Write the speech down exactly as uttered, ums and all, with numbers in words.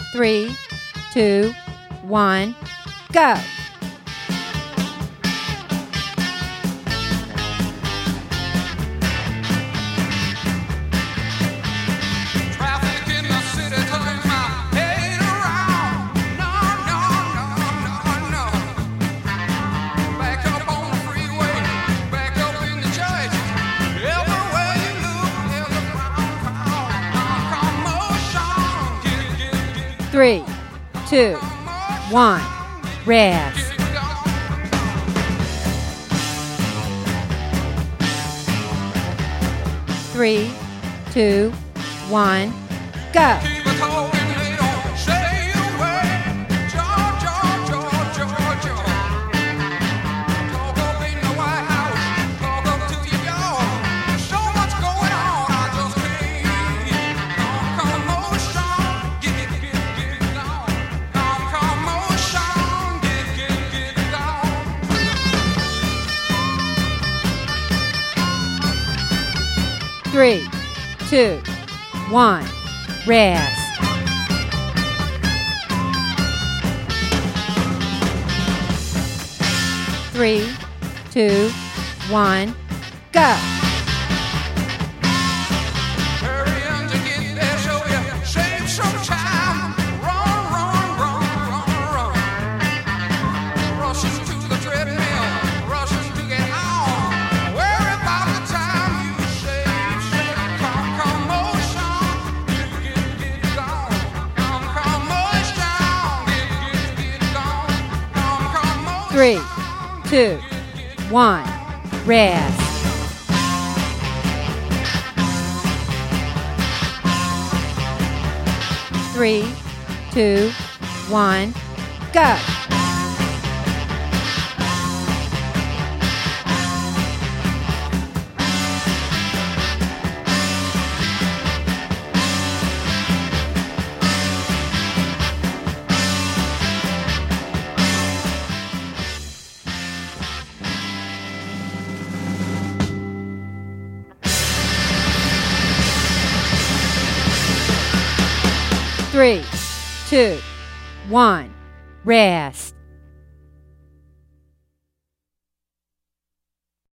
Three, two, one, go. Three, two, one, rest. Three, two, one, go. Three, two, one, rest. Three, two, one, go. Three, two, one, rest. Three, two, one, go. Three, two, one, rest.